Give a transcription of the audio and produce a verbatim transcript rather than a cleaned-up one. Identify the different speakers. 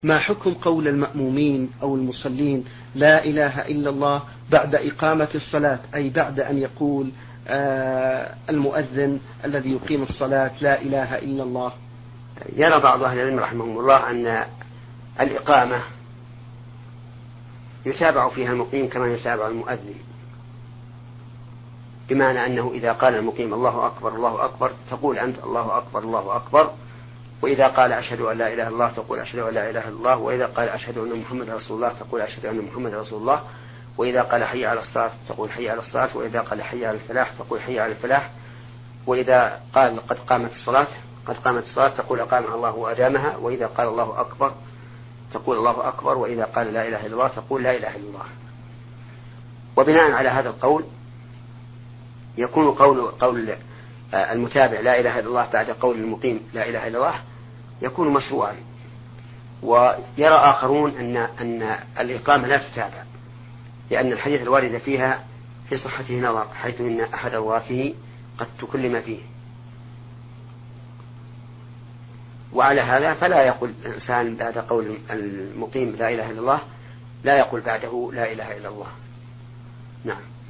Speaker 1: ما حكم قول المأمومين أو المصلين لا إله إلا الله بعد إقامة الصلاة، أي بعد أن يقول آه المؤذن الذي يقيم الصلاة لا إله إلا الله؟
Speaker 2: يرى بعض أهل العلم رحمهم الله أن الإقامة يتابع فيها المقيم كما يتابع المؤذن، بمعنى أنه إذا قال المقيم الله أكبر الله أكبر تقول أنت الله أكبر الله أكبر، وإذا قال أشهد أن لا إله إلا الله تقول أشهد أن لا إله إلا الله، وإذا قال أشهد أن محمد رسول الله تقول أشهد أن محمد رسول الله، وإذا قال حي على الصلاة تقول حي على الصلاة، وإذا قال حي على الفلاح تقول حي على الفلاح، وإذا قال قد قامت الصلاة قد قامت الصلاة تقول أقامها الله وأدامها، وإذا قال الله أكبر تقول الله أكبر، وإذا قال لا إله إلا الله تقول لا إله إلا الله. وبناء على هذا القول يكون قول قول المتابع لا إله إلا الله بعد قول المقيم لا إله إلا الله يكون مشروعا. ويرى آخرون أن أن الإقامة لا تتابع، لأن الحديث الوارد فيها في صحته نظر، حيث أن أحد رواته قد تكلم فيه. وعلى هذا فلا يقول الإنسان بعد قول المقيم لا إله إلا الله لا يقول بعده لا إله إلا الله. نعم.